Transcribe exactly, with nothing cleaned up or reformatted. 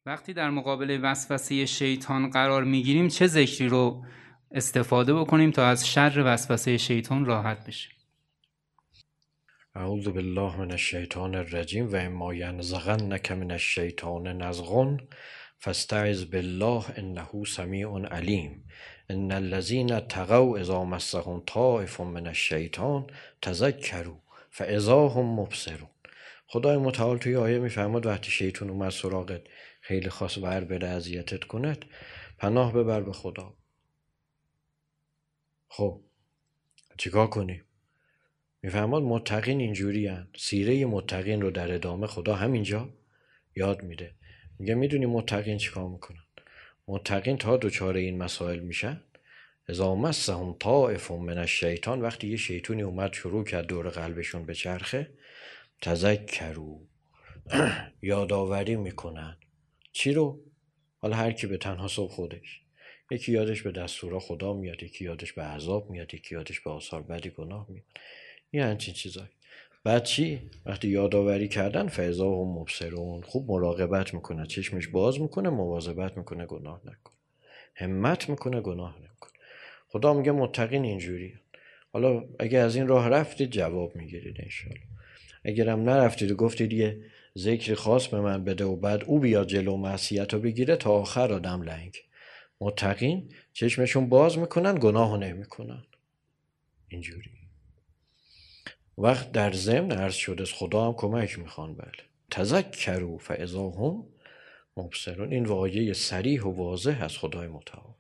وقتی در مقابل وسوسه شیطان قرار میگیریم چه ذکری رو استفاده بکنیم تا از شر وسوسه شیطان راحت بشیم؟ اعوذ بالله من الشیطان الرجیم و اما ینزغنک من الشیطان نزغ فاستعذ بالله انه سمیع علیم ان الذین اتقوا اذا مسهم طائف من الشیطان تذکروا فاذا هم مبصرون. خدای متعال توی آیه میفرماد وقتی شیطان اومد سراغت خیلی خواست ور بره اذیتت کند، پناه ببر به خدا. خب چیکار کنیم؟ میفرماد متقین اینجوری هن. سیره متقین رو در ادامه خدا همینجا یاد میده. میگه میدونی متقین چیکار میکنن؟ متقین تا دوچار این مسائل میشن اذا مسهم طائف من الشیطان، وقتی یه شیطونی اومد شروع کرد دور قلبشون به چرخه، تذکروا یادآوری میکنن. چی رو؟ حالا هر کی به تنها صبح خودش. یکی یادش به دستورا خدا میاد، یکی یادش به عذاب میاد، یکی یادش به آثار بدی گناه میاد، یه همچین چیزایی. بعد چی؟ وقتی یادآوری کردن فاذا هم مبصرون، خوب مراقبت میکنه، چشمش باز میکنه، مواظبت میکنه گناه نکنه، همت میکنه گناه نکنه. خدا میگه متقین اینجوری. حالا اگه از این راه رفتید جواب میگیرید انشالله. اگرم نرفتید و گفتید یه ذکر خاص به من بده و بعد او بیاد جلو معصیت رو بگیره، تا آخر آدم لنگ. متقین چشمشون باز میکنن، گناه نمیکنن. اینجوری. وقت در ضمن عرض شده خدا هم کمک میخوان. بله تذکروا فاذا هم مبصرون. این واقعه صریح و واضح از خدای متعال.